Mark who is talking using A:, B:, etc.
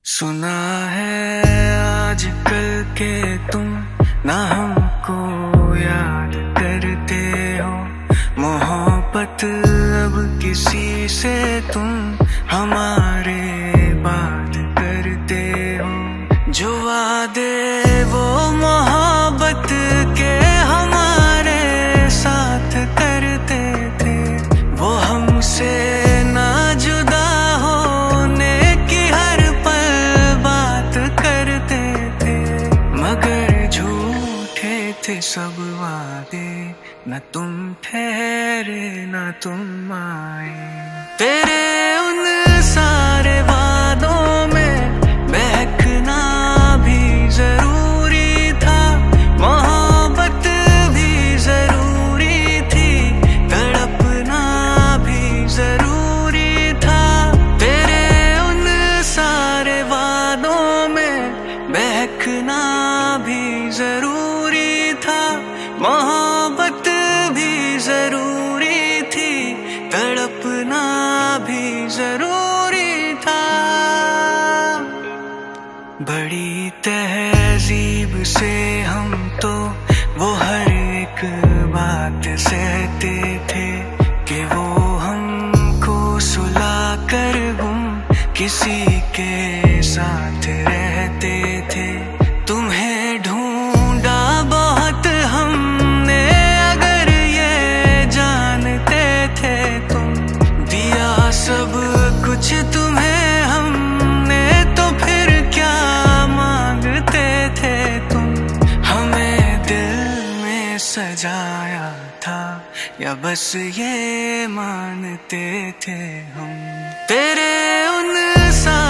A: सुना है आजकल के तुम ना हमको याद करते हो, मोहब्बत अब किसी से तुम हमारे बात करते हो। जो वादे वो मोहब्बत के हमारे साथ करते थे, वो हमसे ना जुदा होने की हर पल बात करते थे। मगर झूठे थे सब वादे, न तुम ठहरे न तुम आए। तेरे उन सारे वादों में बहकना भी जरूरी था, मोहब्बत भी जरूरी थी, तड़पना भी जरूरी था। तेरे उन सारे वादों में बहकना भी जरूरी था, मोहब्बत भी जरूरी थी, तड़पना भी जरूरी था। बड़ी तहजीब से हम तो वो हर एक बात सहते थे कि वो हमको सुला कर गुम किसी के साथ रहते थे। तुम्हें ढूंढा बहुत हमने, अगर ये जानते थे तुम, दिया सब कुछ तुम्हें हमने, तो फिर क्या मांगते थे तुम। हमें दिल में सजाया था या बस ये मानते थे हम। तेरे उन